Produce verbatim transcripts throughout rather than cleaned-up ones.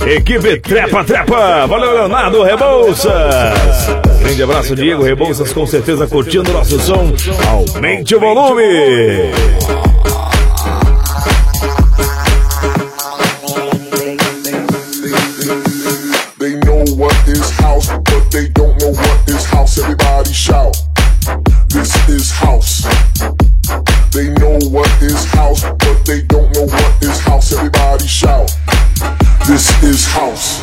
Equipe Trepa Trepa. Valeu, Leonardo Rebouças. Grande abraço, Diego Rebouças, com certeza curtindo o nosso som. Aumente o volume. They know what is house, but they don't know what is house. Everybody shout. This is house. They know what is house, but they don't know what is house. Everybody shout. This is house.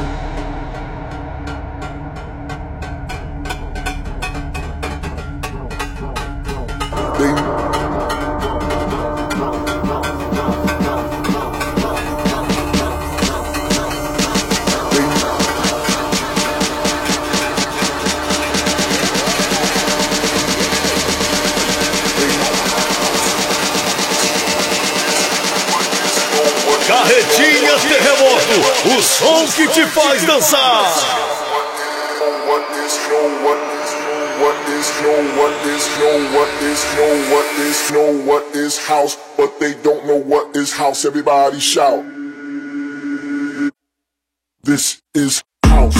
They Carretinha Terremoto, o som que te faz dançar. What is no what is what is no what is no what is no what is no what is house, but they don't know what is house. Everybody shout. This is house.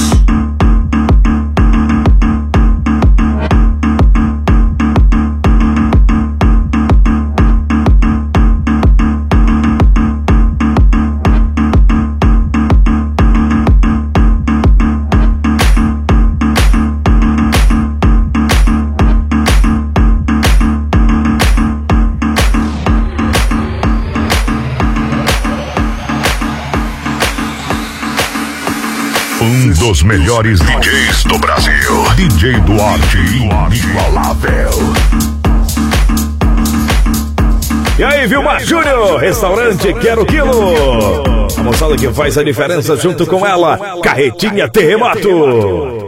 Um dos melhores D Js do Brasil, D J Duarte, inigualável. E aí, Vilmar Júnior, restaurante Quero Quilo. A moçada que faz a diferença junto com ela, Carretinha Terremoto.